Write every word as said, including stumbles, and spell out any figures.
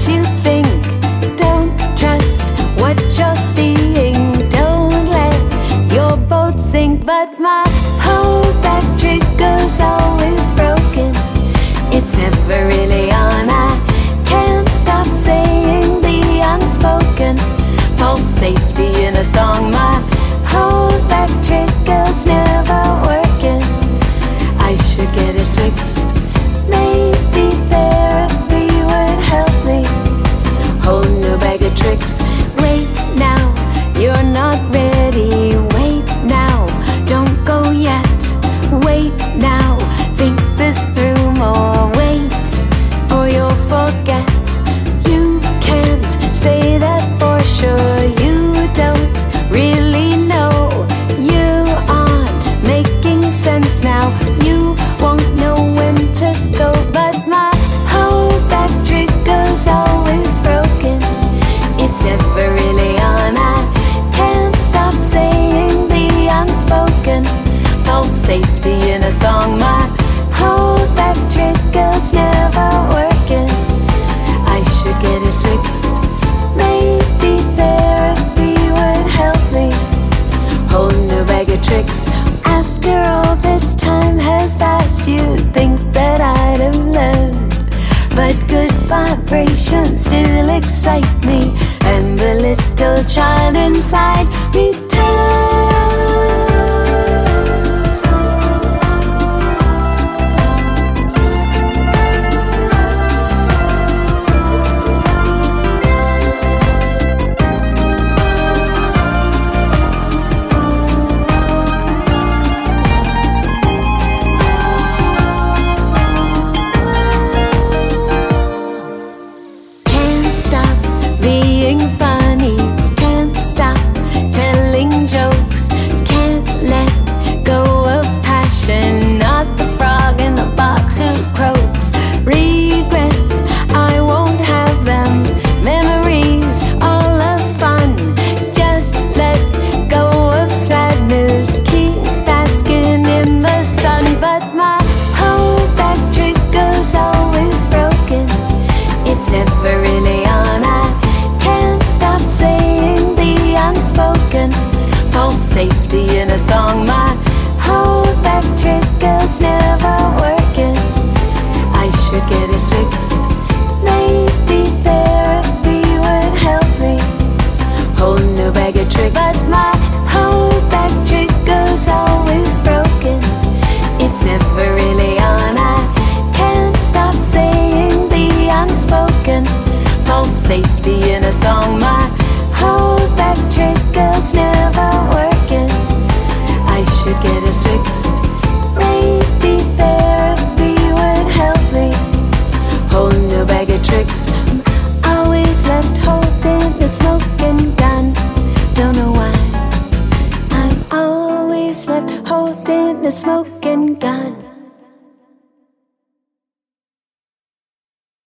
you think. Don't trust what you're seeing. Don't let your boat sink. But my whole back trigger's always broken. It's never really on. I can't stop saying the unspoken. False safety in a song. My whole back trigger's never working. I should get it fixed. Maybe therapy would help me. Whole new bag of tricks. Wait now, you're not ready. Wait now, don't go yet. Wait now, think this through more. Wait, or you'll forget. You can't say that for sure. You don't really know. You aren't making sense now. You won't know when to go. But my whole back trigger's always broken. It's never really on. I can't stop saying the unspoken. False safety in a song. My whole back trigger's never working. I should get it fixed. Maybe therapy would help me. Whole new bag of tricks. After all this time has passed, you'd think that I'd have learned. But good vibrations still excite me, and the little child